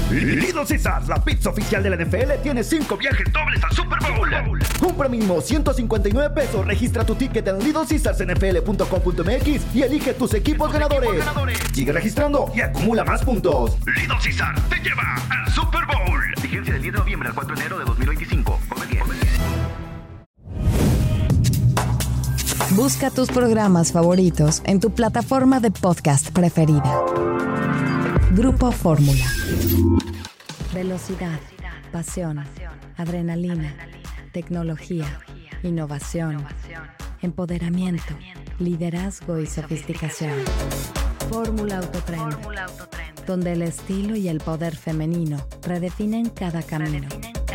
Little Caesars, la pizza oficial de la NFL, tiene 5 viajes dobles al Super Bowl. Compra mínimo $159. Registra tu ticket en littlecaesarsnfl.com.mx y elige tus equipos ganadores. Sigue registrando y acumula más puntos. Little Caesars te lleva al Super Bowl. Vigencia del 10 de noviembre al 4 de enero de 2025. Come bien. Busca tus programas favoritos en tu plataforma de podcast preferida. Grupo Fórmula. Velocidad, pasión, adrenalina, tecnología, innovación, empoderamiento, liderazgo y sofisticación. Fórmula Autotrend, donde el estilo y el poder femenino redefinen cada camino.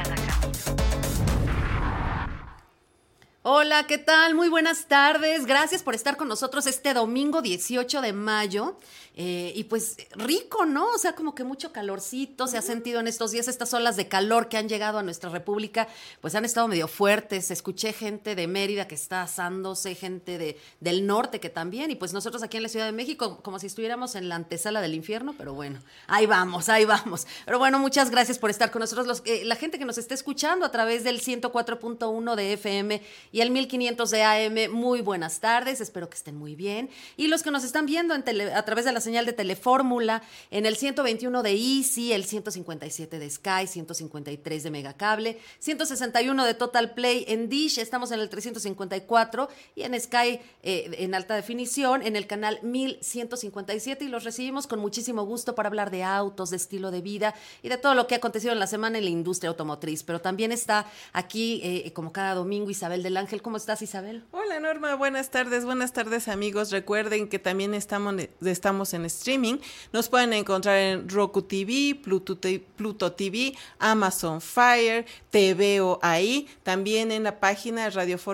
Hola, ¿qué tal? Muy buenas tardes. Gracias por estar con nosotros este domingo 18 de mayo. Y pues rico, ¿no? O sea, como que mucho calorcito se ha sentido en estos días. Estas olas de calor que han llegado a nuestra república, pues han estado medio fuertes. Escuché gente de Mérida que está asándose, gente del norte que también. Y pues nosotros aquí en la Ciudad de México, como si estuviéramos en la antesala del infierno. Pero bueno, ahí vamos, ahí vamos. Pero bueno, muchas gracias por estar con nosotros. La gente que nos está escuchando a través del 104.1 de FM y el 1500 de AM, muy buenas tardes, espero que estén muy bien. Y los que nos están viendo a través de la señal de Telefórmula, en el 121 de Easy, el 157 de Sky, 153 de Megacable, 161 de Total Play en Dish, estamos en el 354 y en Sky en alta definición, en el canal 1157 y los recibimos con muchísimo gusto para hablar de autos, de estilo de vida y de todo lo que ha acontecido en la semana en la industria automotriz. Pero también está aquí, como cada domingo, Isabel del Ángel. ¿Cómo estás, Isabel? Hola, Norma, buenas tardes, amigos. Recuerden que también estamos en streaming. Nos pueden encontrar en Roku TV, Pluto TV, Amazon Fire, TVO ahí, también en la página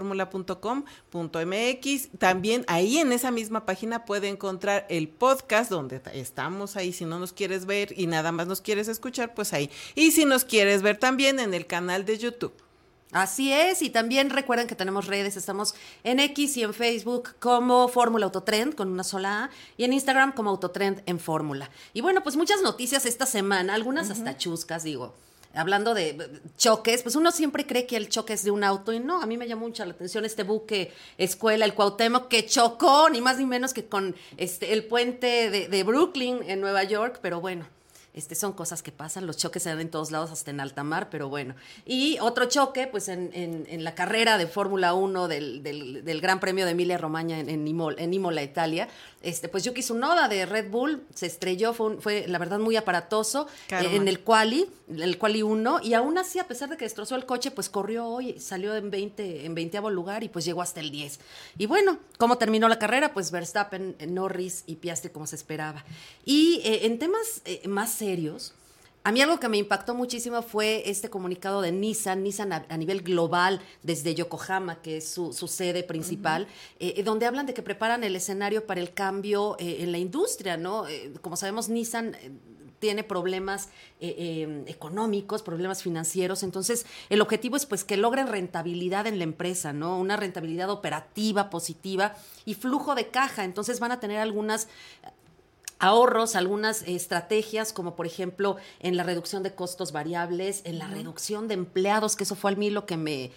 radioformula.com.mx. También ahí en esa misma página puede encontrar el podcast donde estamos ahí. Si no nos quieres ver y nada más nos quieres escuchar, pues ahí. Y si nos quieres ver también en el canal de YouTube. Así es, y también recuerden que tenemos redes, estamos en X y en Facebook como Fórmula Autotrend con una sola A y en Instagram como Autotrend en Fórmula. Y bueno, pues muchas noticias esta semana, algunas hasta chuscas, digo. Hablando de choques, pues uno siempre cree que el choque es de un auto y no, a mí me llamó mucho la atención este buque escuela, el Cuauhtémoc, que chocó ni más ni menos que con el puente de Brooklyn en Nueva York, pero bueno. Son cosas que pasan, los choques se dan en todos lados, hasta en alta mar, pero bueno. Y otro choque, pues en la carrera de Fórmula 1 del Gran Premio de Emilia-Romagna en Imola, Italia, pues Yuki Tsunoda de Red Bull se estrelló, fue la verdad muy aparatoso en el quali 1, y aún así, a pesar de que destrozó el coche, pues corrió hoy, salió en 20º lugar y pues llegó hasta el 10. Y bueno, ¿cómo terminó la carrera? Pues Verstappen, Norris y Piastri como se esperaba. Y en temas más serios, a mí algo que me impactó muchísimo fue este comunicado de Nissan a nivel global desde Yokohama, que es su sede principal, donde hablan de que preparan el escenario para el cambio en la industria, ¿no? Como sabemos, Nissan tiene problemas económicos, problemas financieros, entonces el objetivo es pues que logren rentabilidad en la empresa, ¿no? Una rentabilidad operativa positiva y flujo de caja, entonces van a tener algunas ahorros, algunas estrategias, como por ejemplo en la reducción de costos variables, en la reducción de empleados, que eso fue a mí lo que me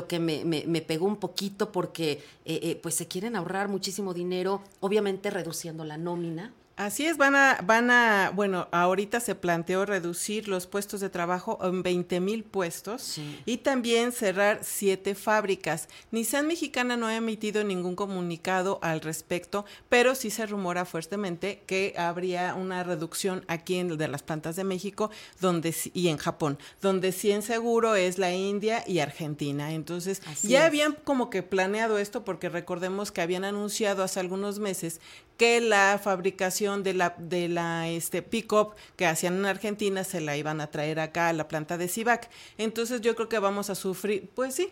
pegó un poquito, porque pues se quieren ahorrar muchísimo dinero, obviamente reduciendo la nómina. Así es, bueno, ahorita se planteó reducir los puestos de trabajo en 20,000 puestos, sí, y también cerrar 7 fábricas. Nissan Mexicana no ha emitido ningún comunicado al respecto, pero sí se rumora fuertemente que habría una reducción aquí de las plantas de México y en Japón, donde sí en seguro es la India y Argentina. Entonces, habían como que planeado esto, porque recordemos que habían anunciado hace algunos meses que la fabricación de la pick-up que hacían en Argentina se la iban a traer acá a la planta de Civac. Entonces yo creo que vamos a sufrir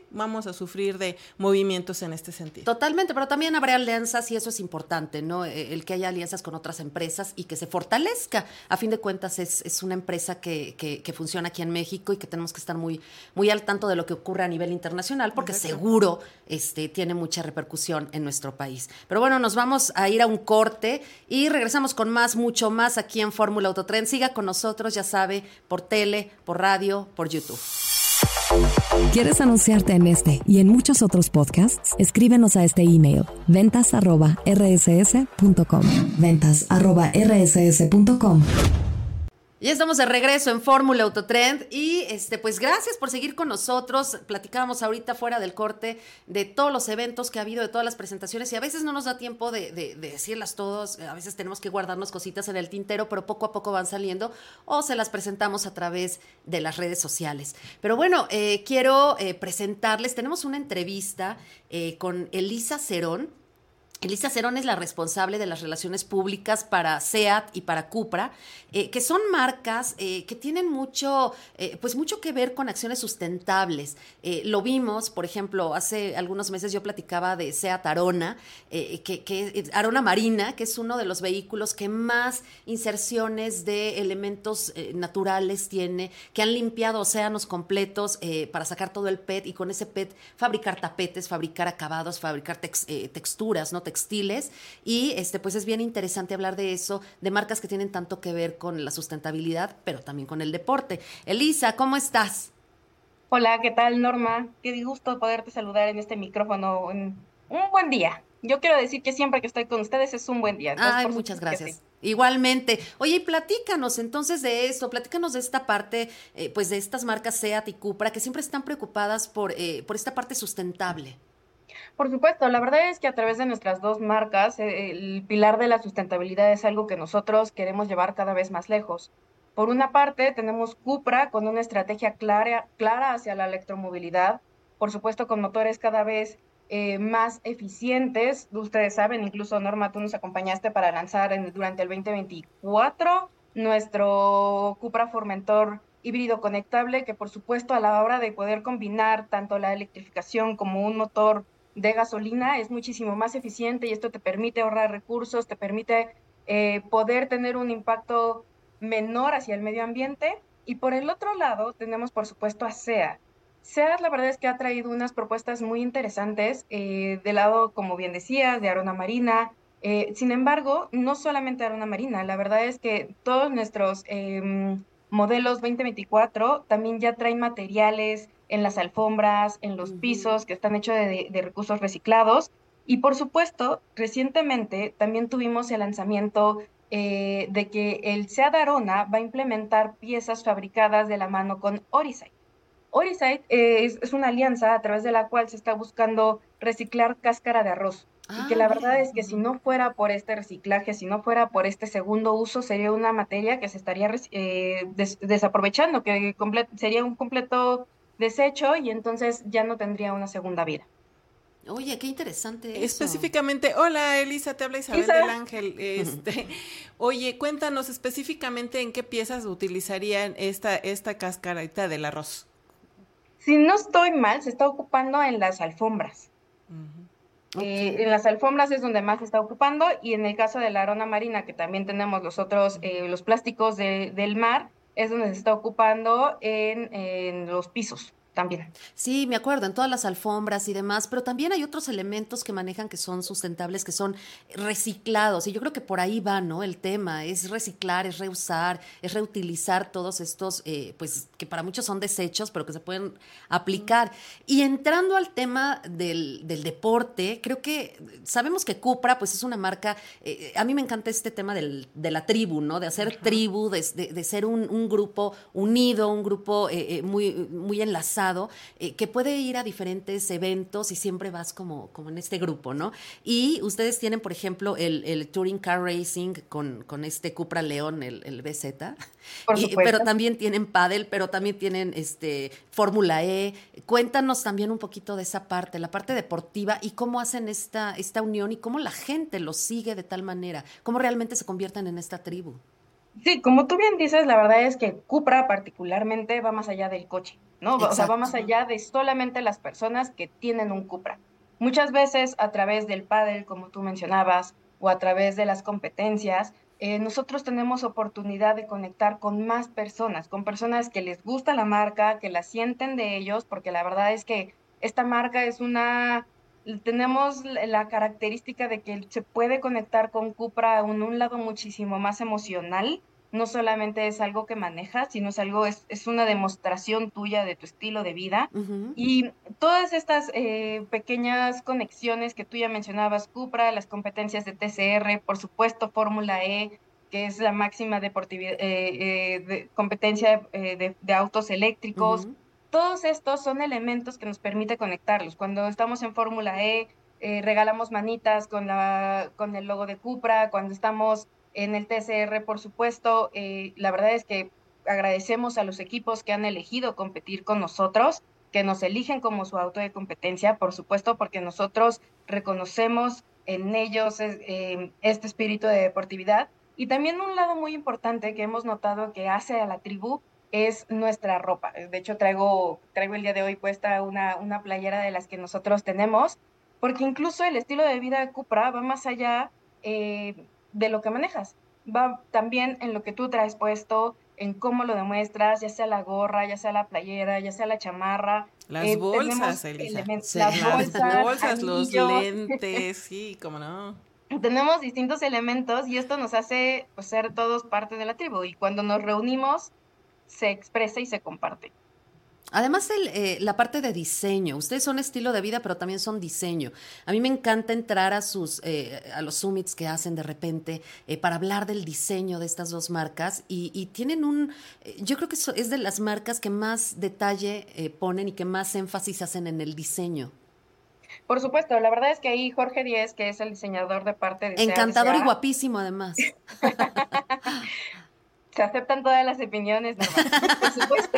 de movimientos en este sentido. Totalmente, pero también habrá alianzas y eso es importante, ¿no? El que haya alianzas con otras empresas y que se fortalezca. A fin de cuentas es una empresa que funciona aquí en México y que tenemos que estar muy, muy al tanto de lo que ocurre a nivel internacional, porque seguro tiene mucha repercusión en nuestro país. Pero bueno, nos vamos a ir a un corte y regresamos regresamos con más, mucho más aquí en Fórmula Autotren. Siga con nosotros, ya sabe, por tele, por radio, por YouTube. ¿Quieres anunciarte en este y en muchos otros podcasts? Escríbenos a este email, ventas@rss.com. ventas@rss.com. Ya estamos de regreso en Fórmula Autotrend y pues gracias por seguir con nosotros. Platicábamos ahorita fuera del corte de todos los eventos que ha habido, de todas las presentaciones, y a veces no nos da tiempo de decirlas todos. A veces tenemos que guardarnos cositas en el tintero, pero poco a poco van saliendo o se las presentamos a través de las redes sociales. Pero bueno, quiero presentarles, tenemos una entrevista con Elisa Cerón. Elisa Cerón es la responsable de las relaciones públicas para SEAT y para Cupra, que son marcas que tienen mucho que ver con acciones sustentables. Lo vimos, por ejemplo, hace algunos meses yo platicaba de SEAT Arona, que Arona Marina, que es uno de los vehículos que más inserciones de elementos naturales tiene, que han limpiado océanos completos para sacar todo el PET y con ese PET fabricar tapetes, fabricar acabados, fabricar texturas, ¿no? Textiles, y pues es bien interesante hablar de eso, de marcas que tienen tanto que ver con la sustentabilidad, pero también con el deporte. Elisa, ¿cómo estás? Hola, ¿qué tal, Norma? Qué gusto poderte saludar en este micrófono. Un buen día. Yo quiero decir que siempre que estoy con ustedes es un buen día. Entonces, Ay, muchas gracias. Sí. Igualmente. Oye, y platícanos entonces de esto, platícanos de esta parte, pues de estas marcas SEAT y Cupra, que siempre están preocupadas por esta parte sustentable. Por supuesto, la verdad es que a través de nuestras dos marcas, el pilar de la sustentabilidad es algo que nosotros queremos llevar cada vez más lejos. Por una parte, tenemos Cupra con una estrategia clara hacia la electromovilidad, por supuesto con motores cada vez más eficientes. Ustedes saben, incluso Norma, tú nos acompañaste para lanzar durante el 2024 nuestro Cupra Formentor híbrido conectable, que por supuesto a la hora de poder combinar tanto la electrificación como un motor de gasolina es muchísimo más eficiente, y esto te permite ahorrar recursos, te permite poder tener un impacto menor hacia el medio ambiente. Y por el otro lado tenemos por supuesto a SEAT. SEAT, la verdad es que ha traído unas propuestas muy interesantes del lado, como bien decías, de Arona Marina. Sin embargo, no solamente Arona Marina, la verdad es que todos nuestros modelos 2024 también ya traen materiales en las alfombras, en los pisos, que están hechos de recursos reciclados. Y por supuesto, recientemente también tuvimos el lanzamiento de que el SEAT Arona va a implementar piezas fabricadas de la mano con Orisite. Orisite es una alianza a través de la cual se está buscando reciclar cáscara de arroz. Y que la verdad es que si no fuera por este reciclaje, si no fuera por este segundo uso, sería una materia que se estaría desaprovechando, que sería un completo desecho, y entonces ya no tendría una segunda vida. Oye, qué interesante eso. Específicamente, hola Elisa, te habla Isabel del Ángel. Oye, cuéntanos específicamente en qué piezas utilizarían esta cascarita del arroz. Si no estoy mal, se está ocupando en las alfombras. Okay. En las alfombras es donde más se está ocupando, y en el caso de la Arona Marina, que también tenemos los otros, los plásticos del mar, es donde se está ocupando en los pisos también. Sí, me acuerdo, en todas las alfombras y demás, pero también hay otros elementos que manejan que son sustentables, que son reciclados, y yo creo que por ahí va, ¿no? El tema es reciclar, es reusar, es reutilizar todos estos, pues, que para muchos son desechos, pero que se pueden aplicar. Y entrando al tema del deporte, creo que sabemos que Cupra, pues, es una marca, a mí me encanta este tema de la tribu, ¿no? De hacer tribu, de ser un grupo unido, un grupo muy enlazado, que puede ir a diferentes eventos y siempre vas como en este grupo, ¿no? Y ustedes tienen, por ejemplo, el Touring Car Racing con este Cupra León, el BZ, pero también tienen pádel, pero también tienen Fórmula E. Cuéntanos también un poquito de esa parte, la parte deportiva, y cómo hacen esta unión y cómo la gente los sigue de tal manera, cómo realmente se convierten en esta tribu. Sí, como tú bien dices, la verdad es que Cupra particularmente va más allá del coche, ¿no? Exacto. O sea, va más allá de solamente las personas que tienen un Cupra. Muchas veces a través del pádel, como tú mencionabas, o a través de las competencias, nosotros tenemos oportunidad de conectar con más personas, con personas que les gusta la marca, que la sienten de ellos, porque la verdad es que esta marca es una tenemos la característica de que se puede conectar con Cupra en un lado muchísimo más emocional. No solamente es algo que manejas, sino es una demostración tuya de tu estilo de vida. Ujú. Y todas estas pequeñas conexiones que tú ya mencionabas, Cupra, las competencias de TCR, por supuesto Fórmula E, que es la máxima competencia de autos eléctricos. Ujú. Todos estos son elementos que nos permite conectarlos. Cuando estamos en Fórmula E, regalamos manitas con el logo de Cupra. Cuando estamos en el TCR, por supuesto, la verdad es que agradecemos a los equipos que han elegido competir con nosotros, que nos eligen como su auto de competencia, por supuesto, porque nosotros reconocemos en ellos este espíritu de deportividad. Y también un lado muy importante que hemos notado que hace a la tribu es nuestra ropa. De hecho, traigo el día de hoy puesta una playera de las que nosotros tenemos, porque incluso el estilo de vida de Cupra va más allá de lo que manejas. Va también en lo que tú traes puesto, en cómo lo demuestras, ya sea la gorra, ya sea la playera, ya sea la chamarra. Las bolsas, Tenemos Elisa. Sí. las bolsas, Los anillos. lentes, sí, cómo no. Tenemos distintos elementos y esto nos hace pues, ser todos parte de la tribu. Y cuando nos reunimos, se expresa y se comparte. Además, la parte de diseño. Ustedes son estilo de vida, pero también son diseño. A mí me encanta entrar a los summits que hacen de repente para hablar del diseño de estas dos marcas y tienen yo creo que es de las marcas que más detalle ponen y que más énfasis hacen en el diseño. Por supuesto, la verdad es que ahí Jorge Díez, que es el diseñador de parte de Encantador y CADCA, guapísimo, además. se aceptan todas las opiniones, Norma, por supuesto.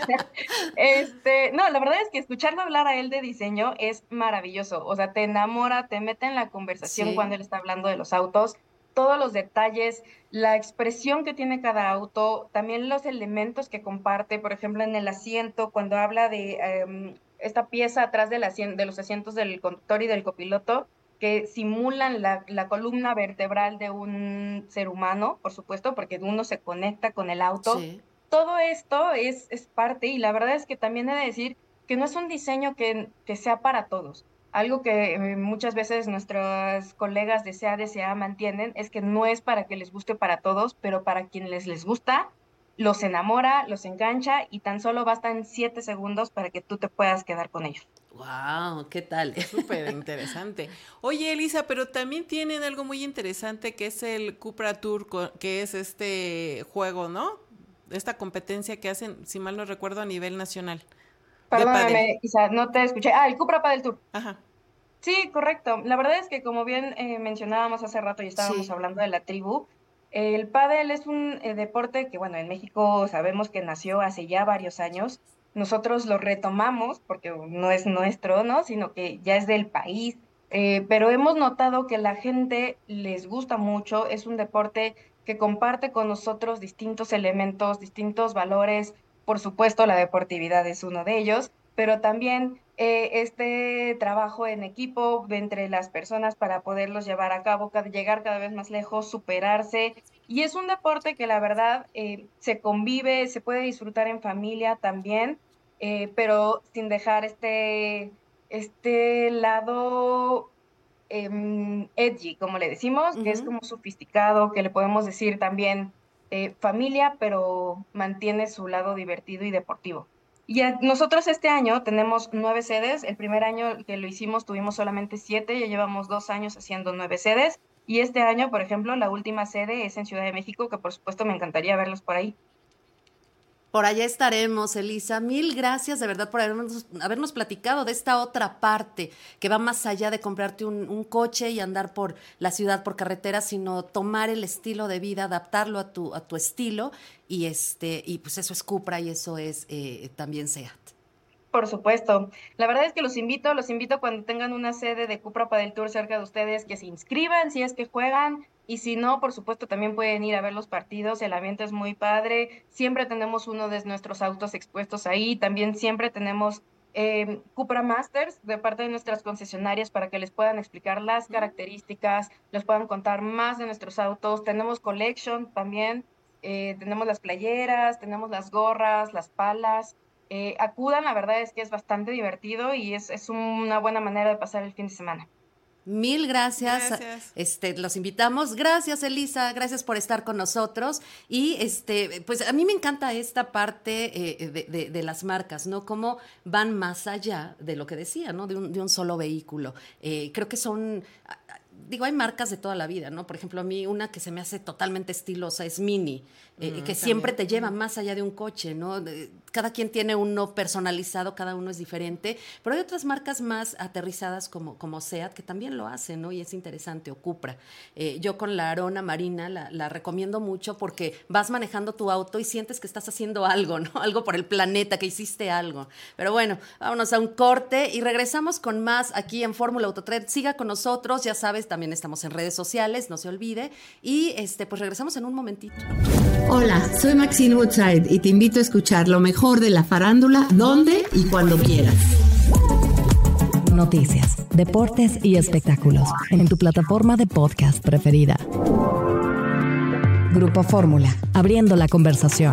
No, la verdad es que escucharlo hablar a él de diseño es maravilloso. O sea, te enamora, te mete en la conversación Sí. cuando él está hablando de los autos, todos los detalles, la expresión que tiene cada auto, también los elementos que comparte, por ejemplo, en el asiento, cuando habla de esta pieza atrás de los asientos del conductor y del copiloto, que simulan la columna vertebral de un ser humano, por supuesto, porque uno se conecta con el auto. Sí. Todo esto es parte, y la verdad es que también he de decir que no es un diseño que sea para todos. Algo que muchas veces nuestros colegas de CADCA mantienen es que no es para que les guste para todos, pero para quienes les gusta, los enamora, los engancha y tan solo bastan 7 segundos para que tú te puedas quedar con ellos. Wow, ¿qué tal? Súper interesante. Oye, Elisa, pero también tienen algo muy interesante que es el Cupra Tour, que es este juego, ¿no? Esta competencia que hacen, si mal no recuerdo, a nivel nacional. De pádel. Perdóname, Isa, no te escuché. El Cupra Padel Tour. Ajá. Sí, correcto. La verdad es que como bien mencionábamos hace rato y estábamos Sí. hablando de la tribu, el pádel es un deporte que, bueno, en México sabemos que nació hace ya varios años. Nosotros lo retomamos porque no es nuestro, ¿no? Sino que ya es del país. Pero hemos notado que la gente les gusta mucho. Es un deporte que comparte con nosotros distintos elementos, distintos valores. Por supuesto, la deportividad es uno de ellos, pero también este trabajo en equipo entre las personas para poderlos llevar a cabo, llegar cada vez más lejos, superarse. Y es un deporte que la verdad se convive, se puede disfrutar en familia también, pero sin dejar este lado edgy, como le decimos, que es Ujú. como sofisticado, que le podemos decir también familia, pero mantiene su lado divertido y deportivo. Y nosotros este año tenemos 9 sedes. El primer año que lo hicimos tuvimos solamente 7, ya llevamos 2 años haciendo 9 sedes. Y este año, por ejemplo, la última sede es en Ciudad de México, que por supuesto me encantaría verlos por ahí. Por allá estaremos, Elisa. Mil gracias de verdad por habernos platicado de esta otra parte que va más allá de comprarte un coche y andar por la ciudad, por carretera, sino tomar el estilo de vida, adaptarlo a tu estilo y pues eso es Cupra y eso es también SEAT. Por supuesto. La verdad es que los invito cuando tengan una sede de Cupra Padel Tour cerca de ustedes, que se inscriban si es que juegan, y si no, por supuesto, también pueden ir a ver los partidos, el ambiente es muy padre, siempre tenemos uno de nuestros autos expuestos ahí, también siempre tenemos Cupra Masters de parte de nuestras concesionarias para que les puedan explicar las características, les puedan contar más de nuestros autos, tenemos Collection también, tenemos las playeras, tenemos las gorras, las palas. acudan, la verdad es que es bastante divertido y es una buena manera de pasar el fin de semana. Mil gracias. Gracias. Los invitamos. Gracias, Elisa. Gracias por estar con nosotros. Y pues a mí me encanta esta parte de las marcas, ¿no? Cómo van más allá de lo que decía, ¿no? De un solo vehículo. Creo que son. Digo, hay marcas de toda la vida, ¿no? Por ejemplo, a mí una que se me hace totalmente estilosa es Mini, que siempre te lleva más allá de un coche, ¿no? Cada quien tiene uno personalizado, cada uno es diferente, pero hay otras marcas más aterrizadas como Seat que también lo hacen, ¿no? Y es interesante, o Cupra. Yo con la Arona Marina la recomiendo mucho porque vas manejando tu auto y sientes que estás haciendo algo, ¿no? Algo por el planeta, que hiciste algo. Pero bueno, vámonos a un corte y regresamos con más aquí en Fórmula Autotrend. Siga con nosotros, ya sabes, también estamos en redes sociales, no se olvide. Y pues regresamos en un momentito. Hola, soy Maxine Woodside y te invito a escuchar lo mejor de la farándula donde y cuando quieras. Noticias, deportes y espectáculos en tu plataforma de podcast preferida. Grupo Fórmula, abriendo la conversación.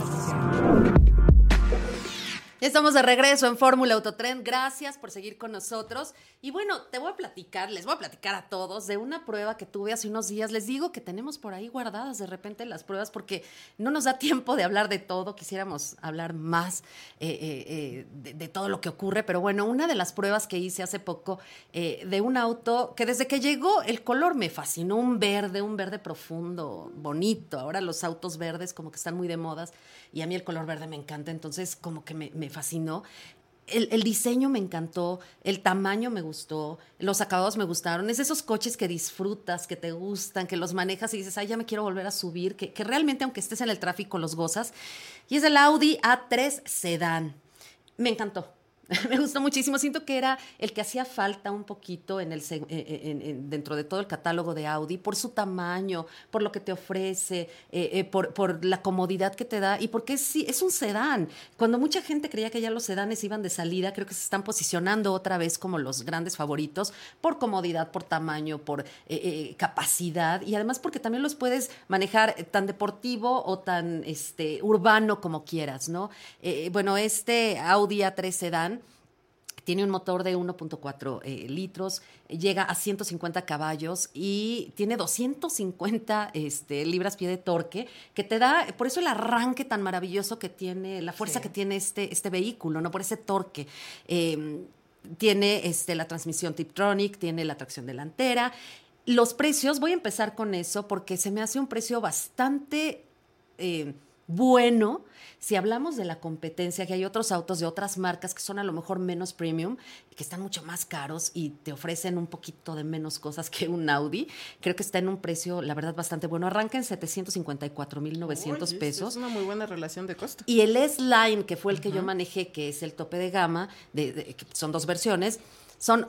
Estamos de regreso en Fórmula Autotrend. Gracias por seguir con nosotros. Y bueno, les voy a platicar a todos de una prueba que tuve hace unos días. Les digo que tenemos por ahí guardadas de repente las pruebas porque no nos da tiempo de hablar de todo. Quisiéramos hablar más de todo lo que ocurre. Pero bueno, una de las pruebas que hice hace poco de un auto que desde que llegó el color me fascinó. Un verde profundo, bonito. Ahora los autos verdes como que están muy de modas y a mí el color verde me encanta. Entonces como que me fascinó. El diseño me encantó, el tamaño me gustó, los acabados me gustaron. Es esos coches que disfrutas, que te gustan, que los manejas y dices, ay, ya me quiero volver a subir, que realmente aunque estés en el tráfico los gozas. Y es el Audi A3 Sedán. Me encantó. Me gustó muchísimo. Siento que era el que hacía falta un poquito dentro de todo el catálogo de Audi por su tamaño, por lo que te ofrece, por la comodidad que te da y porque es un sedán. Cuando mucha gente creía que ya los sedanes iban de salida, creo que se están posicionando otra vez como los grandes favoritos por comodidad, por tamaño, por capacidad y además porque también los puedes manejar tan deportivo o tan urbano como quieras, ¿no? Bueno, Audi A3 Sedán tiene un motor de 1.4 litros, llega a 150 caballos y tiene 250 libras-pie de torque, que te da, por eso el arranque tan maravilloso que tiene, la fuerza que tiene este vehículo, ¿no? Por ese torque. Tiene la transmisión Tiptronic, tiene la tracción delantera. Los precios, voy a empezar con eso porque se me hace un precio bastante bueno. Si hablamos de la competencia, que hay otros autos de otras marcas que son a lo mejor menos premium, que están mucho más caros y te ofrecen un poquito de menos cosas que un Audi, creo que está en un precio, la verdad, bastante bueno. Arranca en 754,900 pesos. Es una muy buena relación de costo. Y el S-Line, que fue el que yo manejé, que es el tope de gama, que son dos versiones, son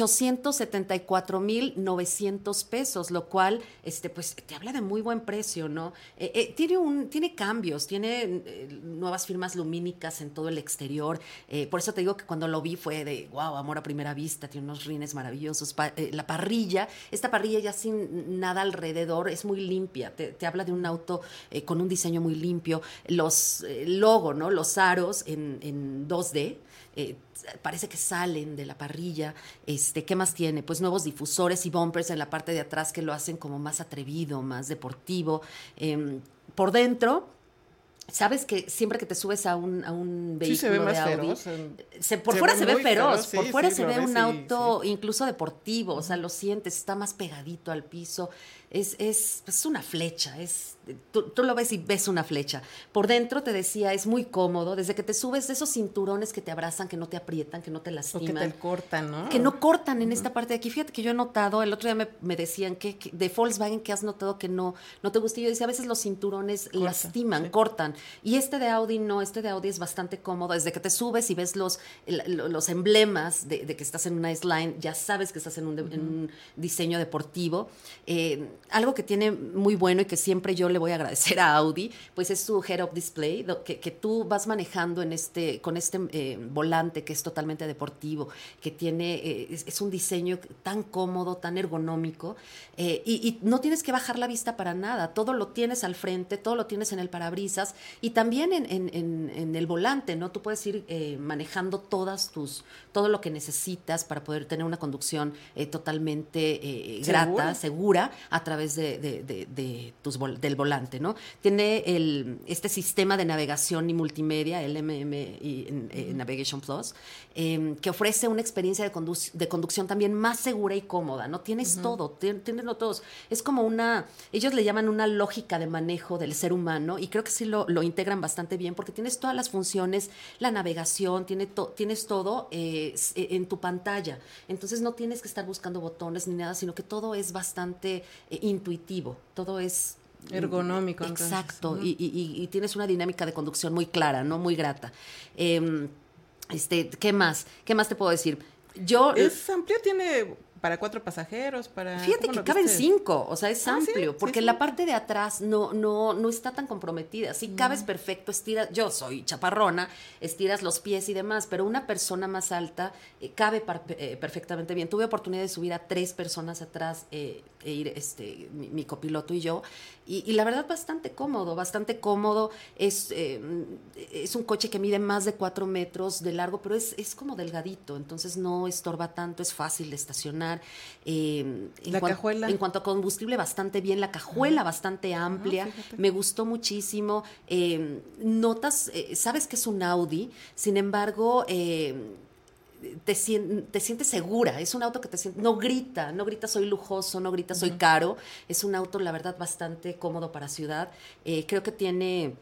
874,900 pesos, lo cual pues te habla de muy buen precio, ¿no? Tiene cambios, tiene nuevas firmas lumínicas en todo el exterior. Por eso te digo que cuando lo vi fue de wow, amor a primera vista, tiene unos rines maravillosos. La parrilla, esta parrilla ya sin nada alrededor, es muy limpia. Te habla de un auto con un diseño muy limpio. Los logo, ¿no? Los aros en 2D. Parece que salen de la parrilla. ¿Qué más tiene? Pues nuevos difusores y bumpers en la parte de atrás que lo hacen como más atrevido, más deportivo. Por dentro, sabes que siempre que te subes a un vehículo se ve más de Audi, feroz, por fuera se ve feroz, sí, por fuera sí, se ve un auto sí. incluso deportivo, o sea, lo sientes, está más pegadito al piso. Es una flecha, tú lo ves y ves una flecha. Por dentro, te decía, es muy cómodo, desde que te subes de esos cinturones que te abrazan, que no te aprietan, que no te lastiman. O que te cortan, ¿no? Que no cortan en esta parte de aquí. Fíjate que yo he notado, el otro día me decían que de Volkswagen que has notado que no te gusta. Y yo decía, a veces los cinturones lastiman, cortan. Y de Audi no, de Audi es bastante cómodo. Desde que te subes y ves los emblemas de que estás en una S-Line, ya sabes que estás en un diseño deportivo. Algo que tiene muy bueno y que siempre yo le voy a agradecer a Audi, pues es su head-up display, que tú vas manejando con este volante que es totalmente deportivo, que tiene, es un diseño tan cómodo, tan ergonómico, y no tienes que bajar la vista para nada, todo lo tienes al frente, todo lo tienes en el parabrisas, Y también en el volante, ¿no? Tú puedes ir manejando todo lo que necesitas para poder tener una conducción totalmente grata, segura, a través del volante, ¿no? Tiene este sistema de navegación y multimedia, el Navigation Plus, que ofrece una experiencia de conducción también más segura y cómoda, ¿no? Tienes todo, tienes todos. Es como ellos le llaman una lógica de manejo del ser humano, y creo que sí lo integran bastante bien, porque tienes todas las funciones, la navegación, tienes todo en tu pantalla. Entonces no tienes que estar buscando botones ni nada, sino que todo es bastante intuitivo, todo es ergonómico. Exacto, y tienes una dinámica de conducción muy clara, ¿no? Muy grata. ¿Qué más? ¿Qué más te puedo decir? Es amplio, tiene para 4 pasajeros, Fíjate que caben 5, o sea, es amplio, sí, porque sí, la parte de atrás no está tan comprometida. Sí, cabes perfecto, estiras, yo soy chaparrona, estiras los pies y demás, pero una persona más alta cabe perfectamente bien. Tuve oportunidad de subir a 3 personas atrás, ir mi copiloto y yo, y la verdad bastante cómodo. Es un coche que mide más de 4 metros de largo, pero es como delgadito, entonces no estorba tanto, es fácil de estacionar. Cajuela. En cuanto a combustible, bastante bien, la cajuela bastante amplia, me gustó muchísimo. Notas, sabes que es un Audi, sin embargo, te sientes segura, es un auto que no grita soy lujoso, no grita soy caro, es un auto, la verdad, bastante cómodo para ciudad. Creo que tiene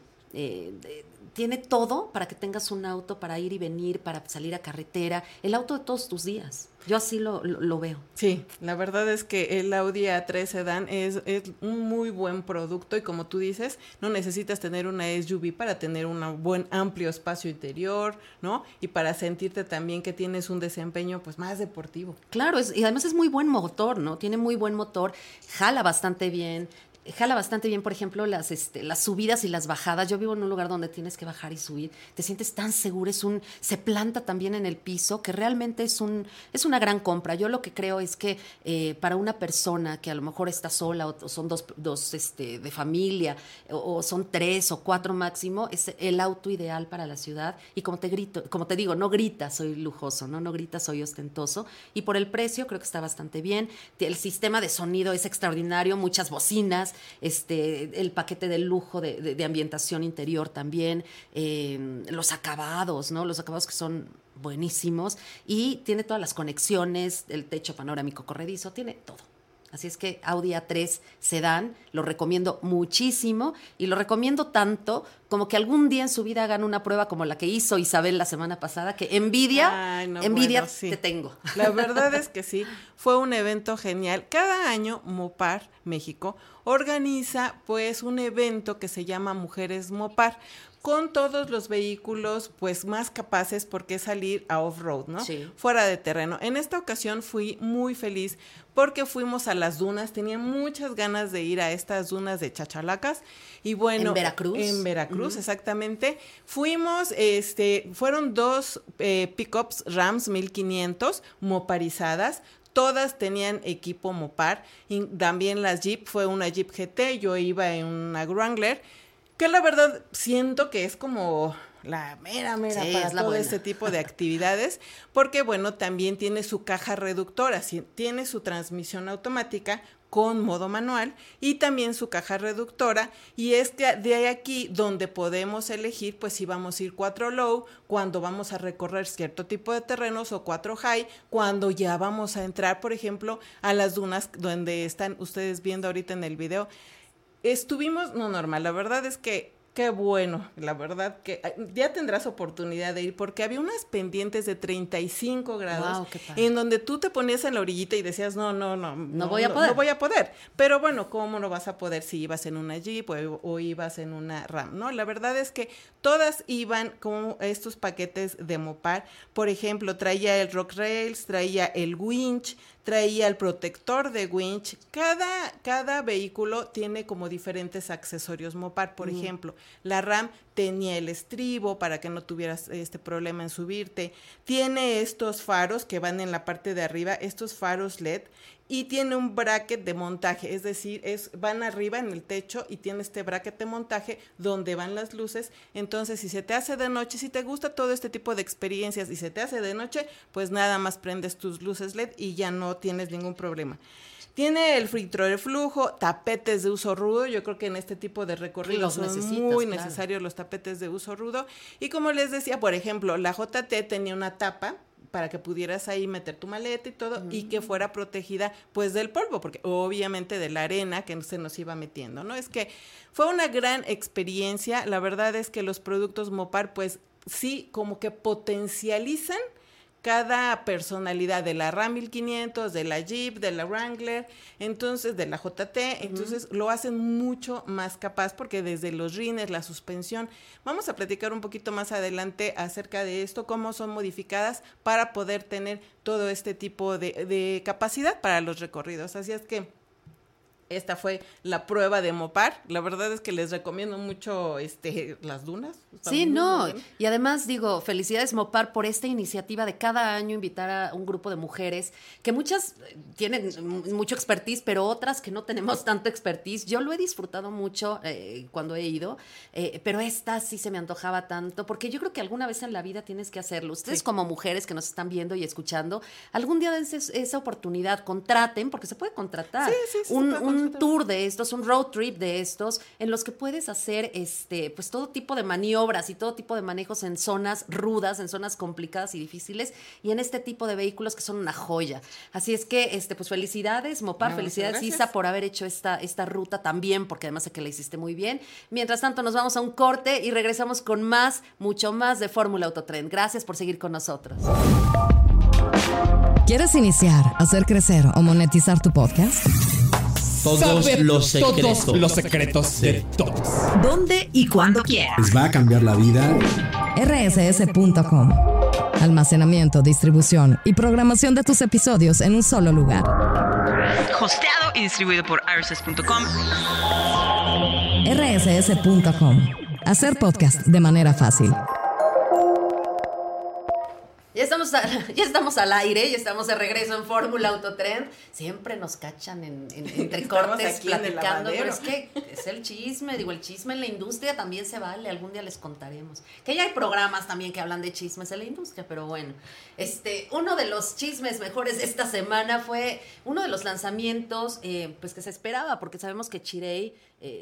todo para que tengas un auto para ir y venir, para salir a carretera, el auto de todos tus días. Yo así lo veo. Sí, la verdad es que el Audi A3 Sedan es un muy buen producto, y como tú dices, no necesitas tener una SUV para tener un buen amplio espacio interior, ¿no? Y para sentirte también que tienes un desempeño pues más deportivo. Claro, y además es muy buen motor, ¿no? Tiene muy buen motor, jala bastante bien, por ejemplo, las subidas y las bajadas. Yo vivo en un lugar donde tienes que bajar y subir. Te sientes tan seguro, se planta también en el piso, que realmente es una gran compra. Yo lo que creo es que para una persona que a lo mejor está sola, o son dos de familia, o son 3 o 4 máximo, es el auto ideal para la ciudad. Y como te digo, no grita soy lujoso, no grita soy ostentoso. Y por el precio creo que está bastante bien. El sistema de sonido es extraordinario, muchas bocinas, el paquete de lujo de ambientación interior también, los acabados, ¿no? Los acabados que son buenísimos, y tiene todas las conexiones, el techo panorámico corredizo, tiene todo. Así es que Audi A3 Sedan lo recomiendo muchísimo, y lo recomiendo tanto como que algún día en su vida hagan una prueba como la que hizo Isabel la semana pasada, que envidia sí. te tengo. La verdad es que sí, fue un evento genial. Cada año Mopar México organiza pues un evento que se llama Mujeres Mopar, con todos los vehículos pues más capaces, porque es salir a off-road, ¿no? Sí. Fuera de terreno. En esta ocasión fui muy feliz porque fuimos a las dunas, tenía muchas ganas de ir a estas dunas de Chachalacas, y bueno. ¿En Veracruz? En Veracruz, exactamente. Fuimos, fueron 2 pickups Rams 1500 moparizadas. Todas tenían equipo Mopar, y también las Jeep, fue una Jeep GT, yo iba en una Wrangler, que la verdad siento que es como la mera sí, para todo este tipo de actividades, porque bueno, también tiene su caja reductora, tiene su transmisión automática con modo manual, y también su caja reductora, y es que de aquí donde podemos elegir pues si vamos a ir 4 low cuando vamos a recorrer cierto tipo de terrenos, o 4 high cuando ya vamos a entrar, por ejemplo, a las dunas donde están ustedes viendo ahorita en el video. Estuvimos, normal, la verdad es que qué bueno, la verdad que ya tendrás oportunidad de ir, porque había unas pendientes de 35 grados, wow, qué padre, en donde tú te ponías en la orillita y decías, no voy a poder, pero bueno, ¿cómo no vas a poder si ibas en una Jeep o ibas en una Ram? No, la verdad es que todas iban con estos paquetes de Mopar. Por ejemplo, traía el Rock Rails, traía el winch, traía el protector de winch. Cada vehículo tiene como diferentes accesorios Mopar. Por ejemplo, la Ram tenía el estribo para que no tuvieras este problema en subirte. Tiene estos faros que van en la parte de arriba, estos faros LED, y tiene un bracket de montaje, es decir, van arriba en el techo y tiene este bracket de montaje donde van las luces. Entonces, si se te hace de noche, si te gusta todo este tipo de experiencias y se te hace de noche, pues nada más prendes tus luces LED y ya no tienes ningún problema. Tiene el filtro de flujo, tapetes de uso rudo. Yo creo que en este tipo de recorridos son muy necesarios los tapetes de uso rudo. Y como les decía, por ejemplo, la JT tenía una tapa para que pudieras ahí meter tu maleta y todo, y que fuera protegida pues del polvo, porque obviamente de la arena que se nos iba metiendo, ¿no? Es que fue una gran experiencia. La verdad es que los productos Mopar pues sí como que potencializan cada personalidad de la Ram 1500, de la Jeep, de la Wrangler, entonces de la JT, entonces lo hacen mucho más capaz, porque desde los rines, la suspensión, vamos a platicar un poquito más adelante acerca de esto, cómo son modificadas para poder tener todo este tipo de capacidad para los recorridos. Así es que esta fue la prueba de Mopar. La verdad es que les recomiendo mucho las dunas. Sí, no. Y además digo, felicidades Mopar por esta iniciativa de cada año invitar a un grupo de mujeres que muchas tienen mucho expertise, pero otras que no tenemos tanto expertise. Yo lo he disfrutado mucho cuando he ido, pero esta sí se me antojaba tanto, porque yo creo que alguna vez en la vida tienes que hacerlo. Ustedes como mujeres que nos están viendo y escuchando, algún día dense esa oportunidad, contraten, porque se puede contratar un tour de estos, un road trip de estos, en los que puedes hacer pues todo tipo de maniobras y todo tipo de manejos en zonas rudas, en zonas complicadas y difíciles, y en este tipo de vehículos que son una joya. Así es que pues felicidades Mopar, felicidades Isa por haber hecho esta ruta también, porque además sé que la hiciste muy bien. Mientras tanto nos vamos a un corte y regresamos con mucho más de Fórmula Autotrend. Gracias por seguir con nosotros. ¿Quieres iniciar, hacer crecer o monetizar tu podcast? Todos los secretos de todos. ¿Dónde y cuándo quieras? Les va a cambiar la vida. rss.com. Almacenamiento, distribución y programación de tus episodios en un solo lugar. Hosteado y distribuido por rss.com. rss.com. Hacer podcast de manera fácil. Ya estamos al aire, ya estamos de regreso en Fórmula Autotrend. Siempre nos cachan entre cortes platicando, pero es que es el chisme, el chisme en la industria también se vale, algún día les contaremos. Que ya hay programas también que hablan de chismes en la industria, pero bueno. Uno de los chismes mejores de esta semana fue uno de los lanzamientos pues que se esperaba, porque sabemos que Chery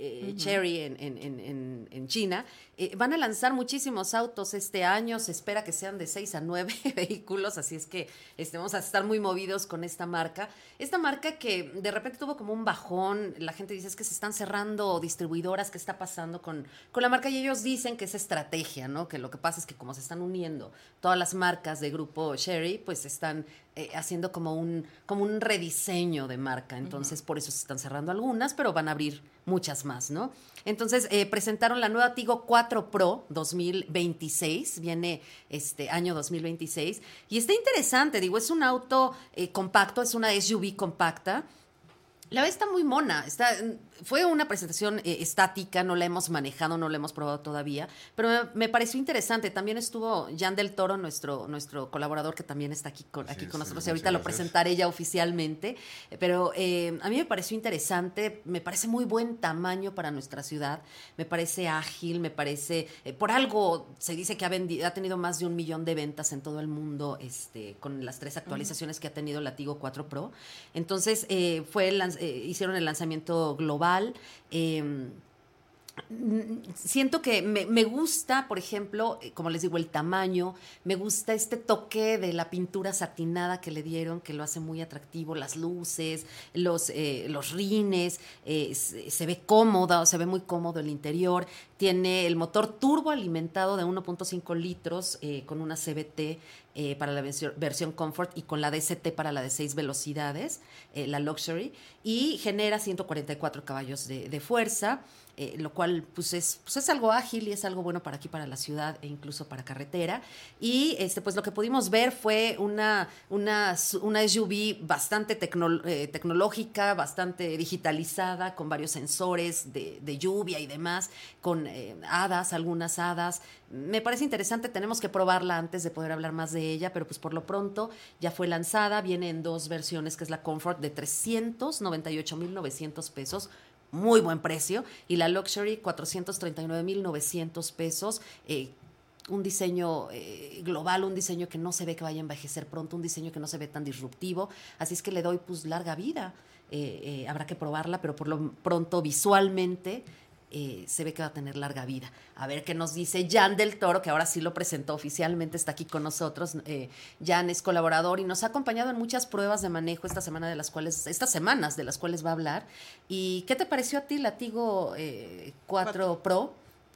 en China van a lanzar muchísimos autos este año. Se espera que sean de 6 a 9 vehículos, así es que vamos a estar muy movidos con esta marca que de repente tuvo como un bajón. La gente dice es que se están cerrando distribuidoras, ¿qué está pasando con la marca? Y ellos dicen que es estrategia, ¿no? Que lo que pasa es que como se están uniendo todas las marcas de grupo Chery, pues están haciendo como un rediseño de marca. Entonces por eso se están cerrando algunas, pero van a abrir muchas más, ¿no? Entonces presentaron la nueva Tigo 4 Pro 2026, viene año 2026, y está interesante, es un auto compacto, es una SUV compacta. La verdad está muy mona, fue una presentación estática, no la hemos manejado, no la hemos probado todavía, pero me pareció interesante. También estuvo Jan del Toro, nuestro colaborador, que también está aquí con nosotros, y ahorita lo presentaré ya oficialmente, pero a mí me pareció interesante, me parece muy buen tamaño para nuestra ciudad, me parece ágil, me parece, por algo se dice que ha tenido más de 1 millón de ventas en todo el mundo, con las 3 actualizaciones que ha tenido la Tigo 4 Pro. Entonces hicieron el lanzamiento global. Siento que me gusta, por ejemplo, como les digo, el tamaño, me gusta este toque de la pintura satinada que le dieron, que lo hace muy atractivo, las luces, los rines, se ve cómodo, se ve muy cómodo el interior. Tiene el motor turbo alimentado de 1.5 litros con una CVT para la versión Comfort y con la DCT para la de 6 velocidades, la Luxury, y genera 144 caballos de fuerza. lo cual pues es algo ágil y es algo bueno para aquí, para la ciudad e incluso para carretera. Y pues lo que pudimos ver fue una SUV bastante tecnológica, bastante digitalizada, con varios sensores de lluvia y demás, con algunas hadas. Me parece interesante, tenemos que probarla antes de poder hablar más de ella, pero pues por lo pronto ya fue lanzada, viene en 2 versiones, que es la Comfort de 398,900 pesos, muy buen precio, y la Luxury 439,900 pesos, un diseño global, un diseño que no se ve que vaya a envejecer pronto, un diseño que no se ve tan disruptivo, así es que le doy pues larga vida. Habrá que probarla, pero por lo pronto visualmente se ve que va a tener larga vida. A ver qué nos dice Jan del Toro, que ahora sí lo presentó oficialmente, está aquí con nosotros. Jan es colaborador y nos ha acompañado en muchas pruebas de manejo estas semanas de las cuales va a hablar. ¿Y qué te pareció a ti la Tigo 4 Pro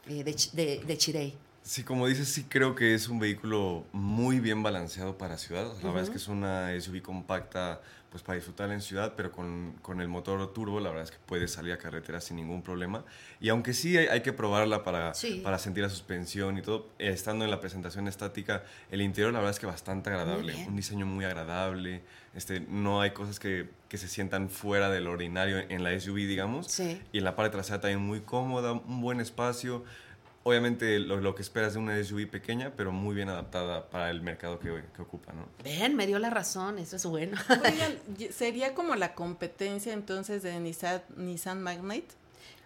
de Chery? Sí, como dices, sí creo que es un vehículo muy bien balanceado para ciudad. La verdad es que es una SUV compacta pues para disfrutar en ciudad, pero con el motor turbo la verdad es que puede salir a carretera sin ningún problema. Y aunque sí hay que probarla para sentir la suspensión y todo, estando en la presentación estática, el interior la verdad es que bastante agradable. Un diseño muy agradable, no hay cosas que se sientan fuera del ordinario en la SUV, digamos. Sí. Y en la parte trasera también muy cómoda, un buen espacio. Obviamente lo que esperas de una SUV pequeña, pero muy bien adaptada para el mercado que ocupa, ¿no? Ven, me dio la razón, eso es bueno. Oigan, ¿sería como la competencia entonces de Nissan Magnite?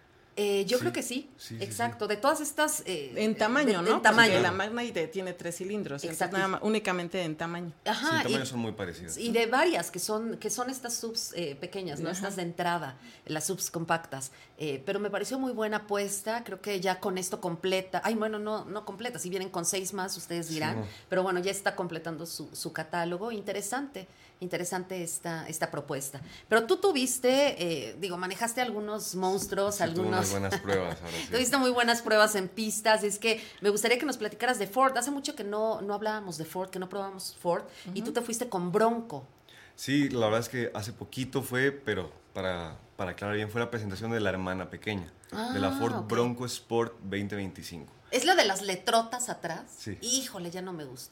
Yo creo que sí, exacto. Sí. De todas estas... en tamaño, ¿no? En tamaño. Porque la Magnite tiene 3 cilindros, entonces únicamente en tamaño. Ajá, en tamaño son muy parecidas. Y de varias, que son estas subs pequeñas, ¿no? Estas de entrada, las subs compactas. Pero me pareció muy buena apuesta, creo que ya con esto completa... Ay, bueno, no completa, si vienen con 6 más, ustedes dirán. Sí, no. Pero bueno, ya está completando su catálogo. Interesante esta propuesta. Pero tú tuviste, manejaste algunos monstruos, algunos... Muy buenas pruebas, ahora sí. Tuviste muy buenas pruebas en pistas. Es que me gustaría que nos platicaras de Ford. Hace mucho que no hablábamos de Ford, que no probábamos Ford, y tú te fuiste con Bronco. Sí, la verdad es que hace poquito fue, pero para aclarar bien, fue la presentación de la hermana pequeña, de la Ford Bronco Sport 2025. ¿Es la de las letrotas atrás? Sí. Híjole, ya no me gusta.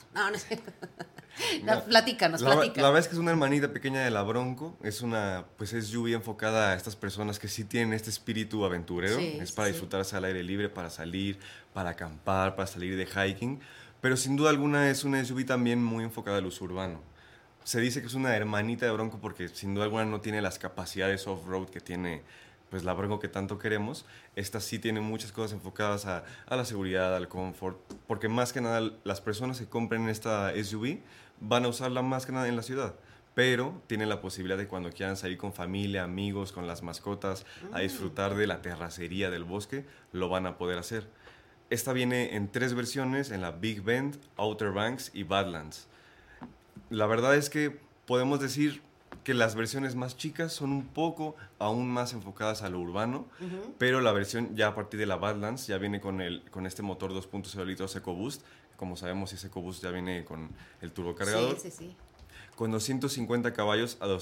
Platícanos. La verdad es que es una hermanita pequeña de la Bronco. Es una SUV enfocada a estas personas que sí tienen este espíritu aventurero. Sí, es para disfrutarse al aire libre, para salir, para acampar, para salir de hiking. Pero sin duda alguna es una SUV también muy enfocada al uso urbano. Se dice que es una hermanita de Bronco porque sin duda alguna no tiene las capacidades off-road que tiene pues la Bronco que tanto queremos. Esta sí tiene muchas cosas enfocadas a la seguridad, al confort, porque más que nada las personas que compren esta SUV van a usarla más que nada en la ciudad, pero tienen la posibilidad de cuando quieran salir con familia, amigos, con las mascotas, a disfrutar de la terracería del bosque, lo van a poder hacer. Esta viene en 3 versiones, en la Big Bend, Outer Banks y Badlands. La verdad es que podemos decir que las versiones más chicas son un poco aún más enfocadas a lo urbano, pero la versión ya a partir de la Badlands ya viene con este motor 2.0 litros EcoBoost. Como sabemos, ese EcoBoost ya viene con el turbocargador. Sí. Con 250 caballos a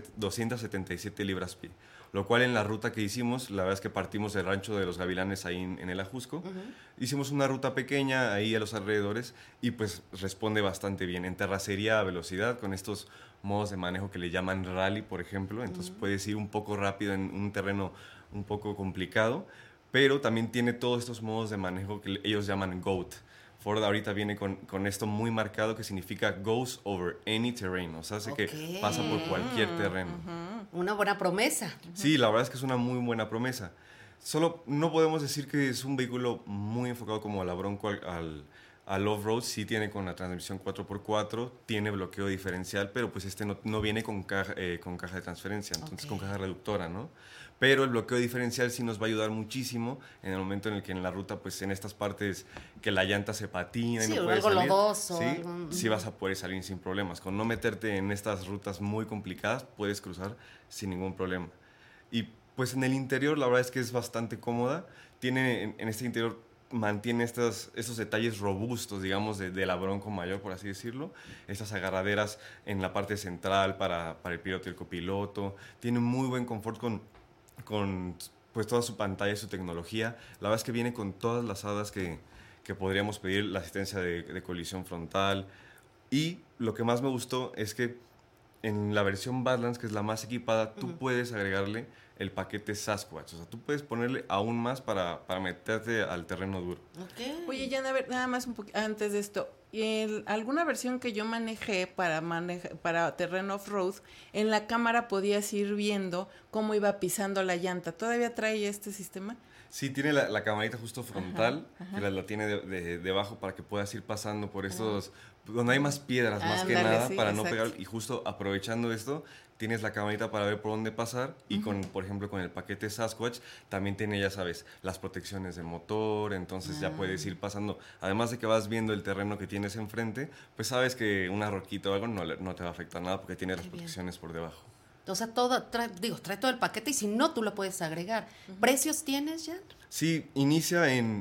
277 libras-pie. Lo cual en la ruta que hicimos, la verdad es que partimos del rancho de los Gavilanes ahí en el Ajusco. Hicimos una ruta pequeña ahí a los alrededores y pues responde bastante bien. En terracería a velocidad, con estos modos de manejo que le llaman rally, por ejemplo. Entonces puedes ir un poco rápido en un terreno un poco complicado, pero también tiene todos estos modos de manejo que ellos llaman GOAT. Ford ahorita viene con esto muy marcado que significa goes over any terrain, o sea, hace que pasa por cualquier terreno. Una buena promesa. Sí, la verdad es que es una muy buena promesa. Solo no podemos decir que es un vehículo muy enfocado como la Bronco al off-road. Sí tiene con la transmisión 4x4, tiene bloqueo diferencial, pero pues no viene con caja de transferencia, entonces con caja reductora, ¿no? Pero el bloqueo diferencial sí nos va a ayudar muchísimo en el momento en el que en la ruta, pues en estas partes que la llanta se patina y no puedes salir. Algo lodoso. Sí vas a poder salir sin problemas. Con no meterte en estas rutas muy complicadas, puedes cruzar sin ningún problema. Y pues en el interior la verdad es que es bastante cómoda. Tiene en este interior mantiene estos detalles robustos, digamos, de la Bronco mayor, por así decirlo. Estas agarraderas en la parte central para el piloto y el copiloto. Tiene muy buen confort con pues toda su pantalla y su tecnología. La verdad es que viene con todas las hadas que podríamos pedir, la asistencia de colisión frontal. Y lo que más me gustó es que en la versión Badlands, que es la más equipada, tú puedes agregarle el paquete Sasquatch. O sea, tú puedes ponerle aún más para meterte al terreno duro. Okay. Oye, Jan, a ver, nada más un poquito antes de esto. Alguna versión que yo manejé para terreno off-road, en la cámara podías ir viendo cómo iba pisando la llanta. ¿Todavía trae este sistema? Sí, tiene la camarita justo frontal, que la tiene debajo para que puedas ir pasando por estos, donde hay más piedras, más que nada, para no pegar. Y justo aprovechando esto, tienes la camarita para ver por dónde pasar. Y por ejemplo, con el paquete Sasquatch, también tiene, ya sabes, las protecciones de motor. Entonces ya puedes ir pasando. Además de que vas viendo el terreno que tienes enfrente, pues sabes que una roquita o algo no te va a afectar nada porque tiene las protecciones por debajo. O sea, trae todo el paquete y si no, tú lo puedes agregar. ¿Precios tienes ya? Sí, inicia en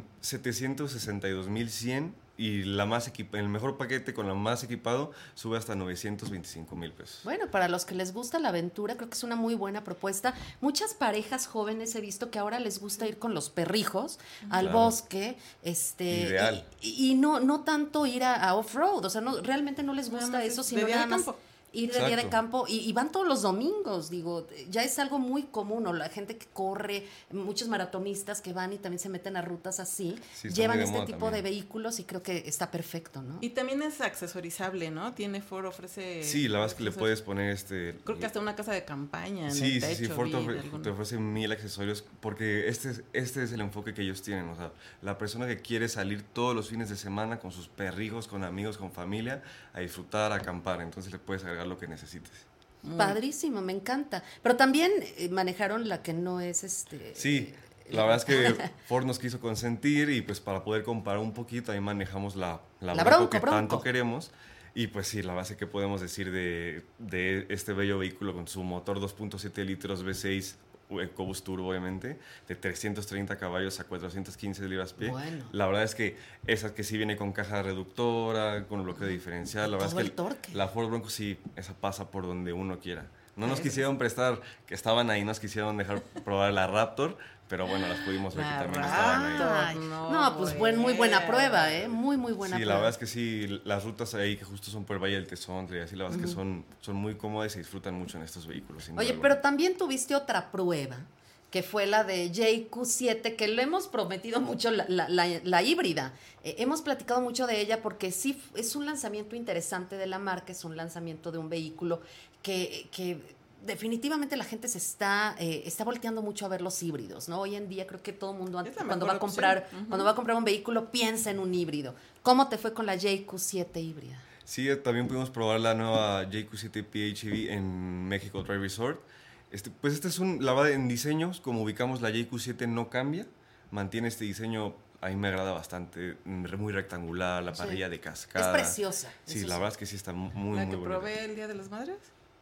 762,100 y el mejor paquete con la más equipado sube hasta 925,000 pesos. Bueno, para los que les gusta la aventura, creo que es una muy buena propuesta. Muchas parejas jóvenes he visto que ahora les gusta ir con los perrijos al bosque, Ideal. Y no tanto ir a off-road, o sea, realmente no les gusta eso, sino nada más ir de día de campo y van todos los domingos, digo, ya es algo muy común, o la gente que corre, muchos maratonistas que van y también se meten a rutas así, llevan este tipo de vehículos y creo que está perfecto, ¿no? Y también es accesorizable, ¿no? Ofrece... Sí, la verdad es que le puedes poner creo que hasta una casa de campaña en el techo. Sí, Ford te ofrece 1,000 accesorios porque este es el enfoque que ellos tienen, o sea, la persona que quiere salir todos los fines de semana con sus perrijos, con amigos, con familia, a disfrutar, a acampar, entonces le puedes agregar lo que necesites. Padrísimo, me encanta. Pero también manejaron la que no es Sí, la verdad es que Ford nos quiso consentir y pues para poder comparar un poquito ahí manejamos la Bronco que tanto queremos. Y pues sí, la base que podemos decir de este bello vehículo con su motor 2.7 litros V6 EcoBoost Turbo, obviamente, de 330 caballos a 415 libras-pie. Bueno. La verdad es que esa que sí viene con caja reductora, con bloqueo diferencial. La verdad es que la Ford Bronco sí, esa pasa por donde uno quiera. No nos quisieron prestar, que estaban ahí, nos quisieron dejar probar la Raptor, pero bueno, las pudimos ver que también estaban ahí. Muy buena prueba, muy buena prueba. Sí, la verdad es que sí, las rutas ahí que justo son por el Valle del Tezontle, así la verdad es que son muy cómodas y se disfrutan mucho en estos vehículos. Oye, pero también tuviste otra prueba, que fue la de JQ7, que lo hemos prometido mucho, la híbrida. Hemos platicado mucho de ella porque sí es un lanzamiento interesante de la marca, es un lanzamiento de un vehículo que definitivamente la gente se está volteando mucho a ver los híbridos, ¿no? Hoy en día creo que todo el mundo cuando va a comprar un vehículo piensa en un híbrido. ¿Cómo te fue con la JQ7 híbrida? Sí, también pudimos probar la nueva JQ7 PHEV en México Drive Resort. Pues este es la verdad, en diseños, como ubicamos la JQ7 no cambia, mantiene este diseño, a mí me agrada bastante, muy rectangular, la parrilla de cascada. Es preciosa. Sí, la verdad es que sí está muy bonita. ¿La que probé el Día de las Madres?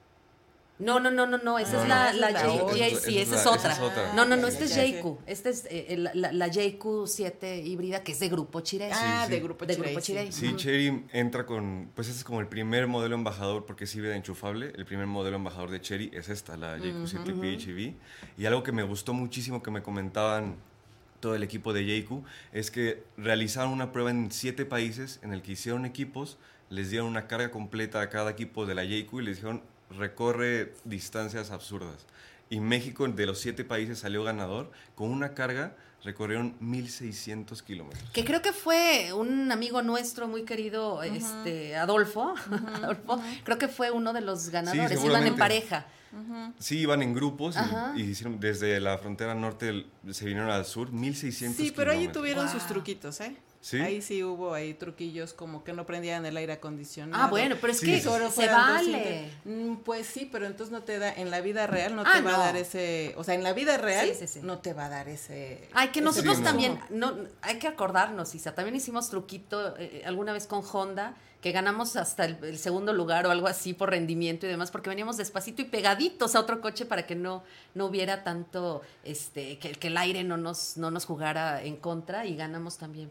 No, esa es la JC, esa es otra. No, esta es JQ. Esta es la JQ7 híbrida, que es de Grupo Chery. De Grupo Chery. Sí, Chery entra con, pues este es como el primer modelo embajador, porque es híbrida enchufable. El primer modelo embajador de Chery es esta, la JQ7 PHEV. Y algo que me gustó muchísimo que me comentaban todo el equipo de JQ es que realizaron una prueba en 7 países en el que hicieron equipos, les dieron una carga completa a cada equipo de la JQ y les dijeron recorre distancias absurdas. Y México, de los 7 países, salió ganador. Con una carga recorrieron 1,600 kilómetros. Que creo que fue un amigo nuestro muy querido, Adolfo. Adolfo, creo que fue uno de los ganadores. Sí, iban en pareja. Sí, iban en grupos y hicieron desde la frontera norte, se vinieron al sur, 1,600 kilómetros. Sí, pero ahí tuvieron sus truquitos, ¿Sí? Ahí sí hubo truquillos como que no prendían el aire acondicionado. Bueno, pero es que se vale. Pues sí, pero entonces no te da, en la vida real no te va a dar ese, o sea, en la vida real no te va a dar ese. Ay, que nosotros también, hay que acordarnos, Isa, también hicimos truquito alguna vez con Honda, que ganamos hasta el segundo lugar o algo así por rendimiento y demás, porque veníamos despacito y pegaditos a otro coche para que no hubiera tanto, que el aire no nos jugara en contra, y ganamos también por ahí.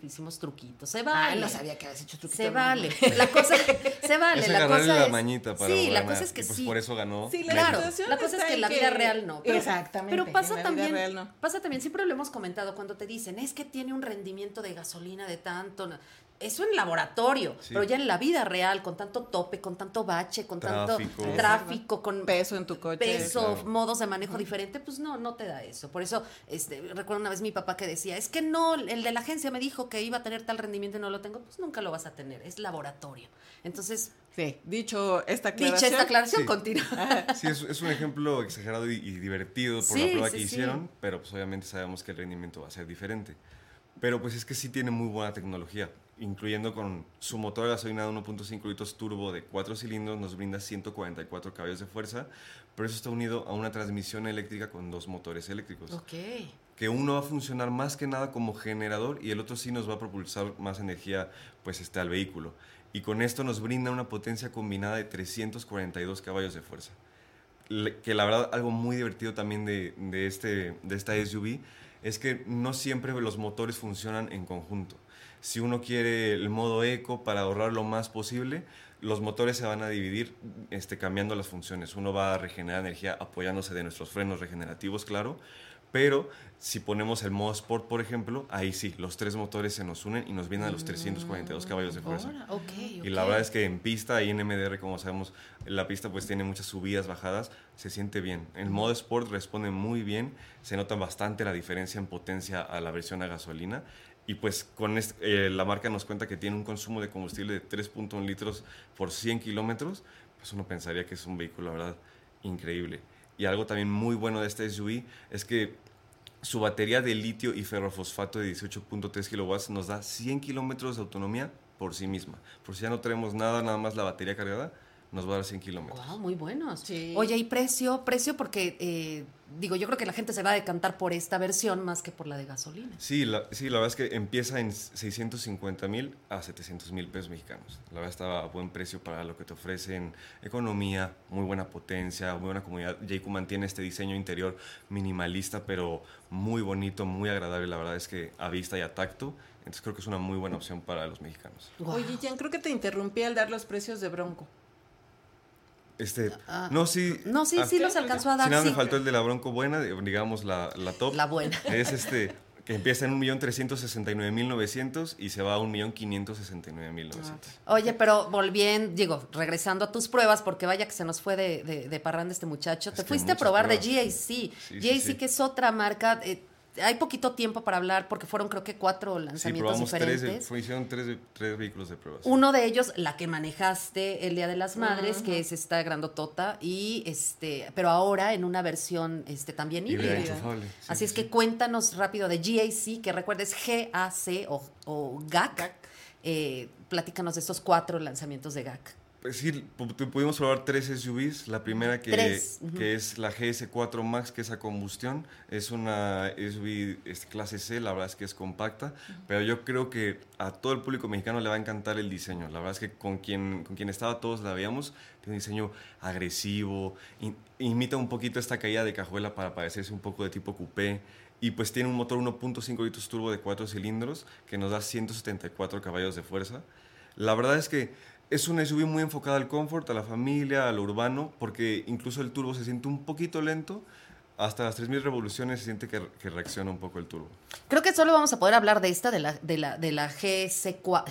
hicimos truquitos. Se vale. No sabía que habías hecho truquitos. Se vale. La cosa, se vale. Es la agarrarle cosa la es, mañita para sí, ganar, la cosa es que y pues sí. por eso ganó. Sí, Claro, situación la cosa es está que en la vida real no. Exactamente. Pero pasa en la vida también, real no. pasa también, siempre lo hemos comentado, cuando te dicen, es que tiene un rendimiento de gasolina de tanto. Eso en laboratorio, Sí. pero ya en la vida real, con tanto tope, con tanto bache, con Tráfico. tanto tráfico, con Peso en tu coche. peso, claro. modos de manejo diferente, pues no te da eso. Por eso, recuerdo una vez mi papá que decía, es que no, el de la agencia me dijo que iba a tener tal rendimiento y no lo tengo, pues nunca lo vas a tener, es laboratorio. Entonces, Sí, dicha esta aclaración, Sí. continúa. Sí, es un ejemplo exagerado y divertido por Sí, la prueba sí, que sí. hicieron, pero pues obviamente sabemos que el rendimiento va a ser diferente. Pero pues es que sí tiene muy buena tecnología, incluyendo con su motor a gasolina de 1.5 litros turbo de 4 cilindros, nos brinda 144 caballos de fuerza, pero eso está unido a una transmisión eléctrica con 2 motores eléctricos. Ok. Que uno va a funcionar más que nada como generador y el otro sí nos va a propulsar más energía pues al vehículo. Y con esto nos brinda una potencia combinada de 342 caballos de fuerza. Que la verdad algo muy divertido también de esta SUV es que no siempre los motores funcionan en conjunto. Si uno quiere el modo eco para ahorrar lo más posible, los motores se van a dividir cambiando las funciones. Uno va a regenerar energía apoyándose de nuestros frenos regenerativos, claro, pero si ponemos el modo Sport, por ejemplo, ahí sí, los 3 motores se nos unen y nos vienen a los 342 caballos de fuerza. Y la verdad es que en pista, ahí en MDR, como sabemos, la pista pues tiene muchas subidas, bajadas, se siente bien. El modo Sport responde muy bien, se nota bastante la diferencia en potencia a la versión a gasolina. Y pues con la marca nos cuenta que tiene un consumo de combustible de 3.1 litros por 100 kilómetros, pues uno pensaría que es un vehículo, la verdad, increíble. Y algo también muy bueno de este SUV es que su batería de litio y ferrofosfato de 18.3 kilowatts nos da 100 kilómetros de autonomía por sí misma. Por si ya no tenemos nada más la batería cargada, nos va a dar 100 kilómetros. Wow, muy buenos. Sí. Oye, ¿y precio? Precio porque, yo creo que la gente se va a decantar por esta versión más que por la de gasolina. Sí, la verdad es que empieza en 650,000 a 700,000 pesos mexicanos. La verdad está a buen precio para lo que te ofrecen economía, muy buena potencia, muy buena comodidad. JQ mantiene este diseño interior minimalista, pero muy bonito, muy agradable. La verdad es que a vista y a tacto. Entonces creo que es una muy buena opción para los mexicanos. Wow. Oye, Jan, creo que te interrumpí al dar los precios de Bronco. No, sí. No, sí los alcanzó a dar. Si nada, sí. me faltó el de la Bronco buena, digamos la top. La buena. Es que empieza en 1,369,900 y se va a 1,569,900. Oye, pero regresando a tus pruebas, porque vaya que se nos fue de parranda este muchacho, te fuiste a probar pruebas. de GAC. GAC, que es otra marca. Hay poquito tiempo para hablar porque fueron creo que 4 lanzamientos diferentes. Hicieron tres vehículos de pruebas. Uno de ellos, la que manejaste el Día de las Madres, que es esta grandotota, y pero ahora en una versión también híbrida. Enchufable. Así es que cuéntanos rápido de GAC, que recuerdes GAC o GAC. Platícanos de estos 4 lanzamientos de GAC. Pues sí, pudimos probar 3 SUVs. La primera que es la GS4 Max, que es a combustión. Es una SUV clase C, la verdad es que es compacta. Pero yo creo que a todo el público mexicano le va a encantar el diseño. La verdad es que con quien estaba todos la veíamos. Tiene un diseño agresivo. Imita un poquito esta caída de cajuela para parecerse un poco de tipo coupé. Y pues tiene un motor 1.5 litros turbo de 4 cilindros que nos da 174 caballos de fuerza. La verdad es que es una SUV muy enfocada al confort, a la familia, a lo urbano, porque incluso el turbo se siente un poquito lento. Hasta las 3,000 revoluciones se siente que reacciona un poco el turbo. Creo que solo vamos a poder hablar de esta, de la GC4.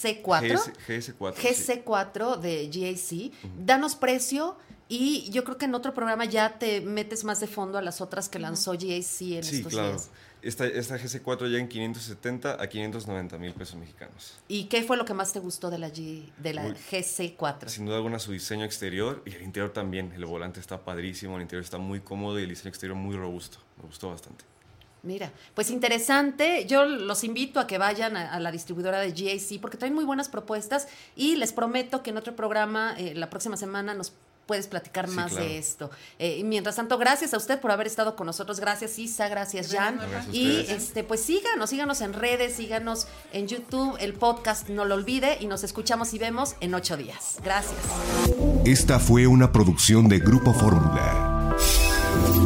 GC4 de GAC. Danos precio. Y yo creo que en otro programa ya te metes más de fondo a las otras que lanzó GAC en estos días. Esta GC4 ya en 570 a 590,000 pesos mexicanos. ¿Y qué fue lo que más te gustó de la GC4? Sin duda alguna su diseño exterior y el interior también. El volante está padrísimo, el interior está muy cómodo y el diseño exterior muy robusto. Me gustó bastante. Mira, pues interesante. Yo los invito a que vayan a la distribuidora de GAC porque traen muy buenas propuestas y les prometo que en otro programa la próxima semana nos puedes platicar más de esto. Mientras tanto, gracias a usted por haber estado con nosotros. Gracias, Isa. Gracias, Jan. Y pues síganos en redes, síganos en YouTube, el podcast, no lo olvide, y nos escuchamos y vemos en 8 días. Gracias. Esta fue una producción de Grupo Fórmula.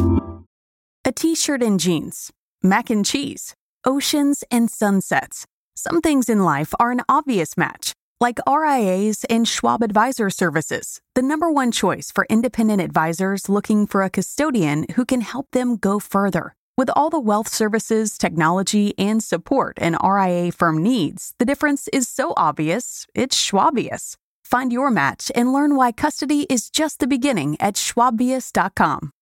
A t-shirt and jeans, mac and cheese, oceans and sunsets. Some things in life are an obvious match, like RIAs and Schwab Advisor Services, the #1 choice for independent advisors looking for a custodian who can help them go further. With all the wealth services, technology, and support an RIA firm needs, the difference is so obvious, it's Schwabious. Find your match and learn why custody is just the beginning at schwabious.com.